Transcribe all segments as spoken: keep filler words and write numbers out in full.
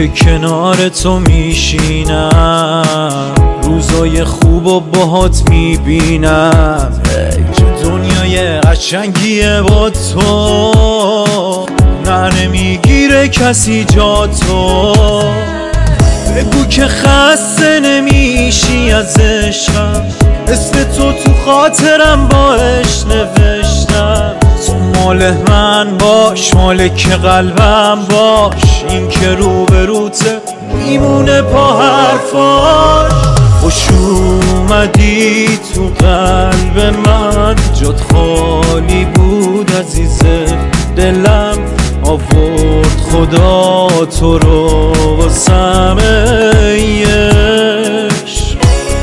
که کنار تو میشینم، روزای خوب و باهات میبینم. چه دنیای قشنگیه با تو، نه نمیگیره کسی جا تو. بگو که خسته نمیشی از عشقم، اسم تو تو خاطرم باش نوشتم. تو مال من باش، مالک قلبم باش، این که روبروته میمونه پا حرفاش. خوش اومدی تو قلب من، جات خالی بود عزیز دلم. آورد خدا تو رو واسم ای عشق.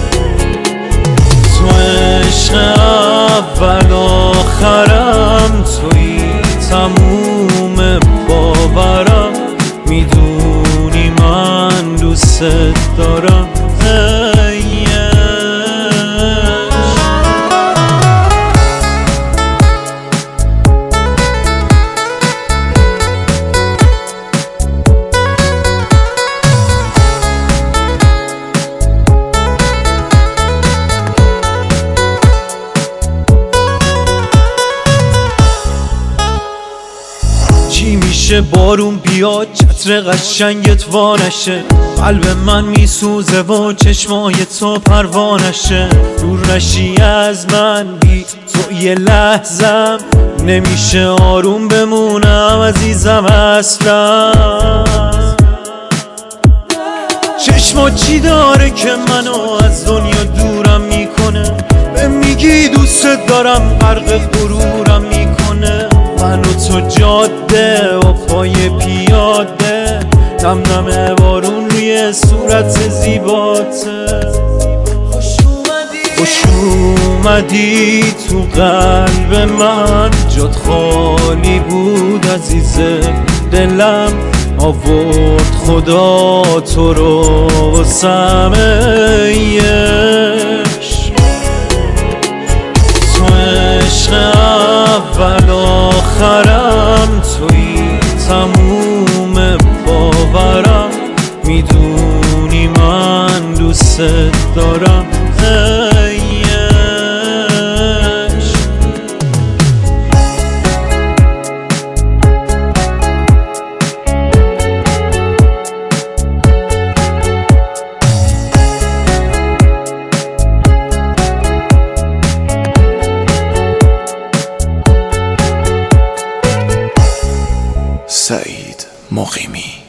تو عشق اول آخرم، توی تموم باورم. میدونی من دوست دارم ای چی میشه بارون بیاد، چتر قشنگت وانشه. قلب من میسوزه و چشمای تو پروانشه. دور نشی از من بی تو یه لحظم، نمیشه آروم بمونم عزیزم اصلا. چشما چی داره که منو از دنیا دورم میکنه؟ به میگی دوست دارم، غرق غرورم میکنه. من و تو جاده و پای پیاده، نم نم بارون روی صورت زیباته. خوش اومدی تو قلب من، جات خالی بود عزیز دلم. آورد خدا تو رو واسم ای عشق. تو عشق اول آخرم، توی تموم باورم. میدونی من دوست دارم ای عشق. سعید مقیمی.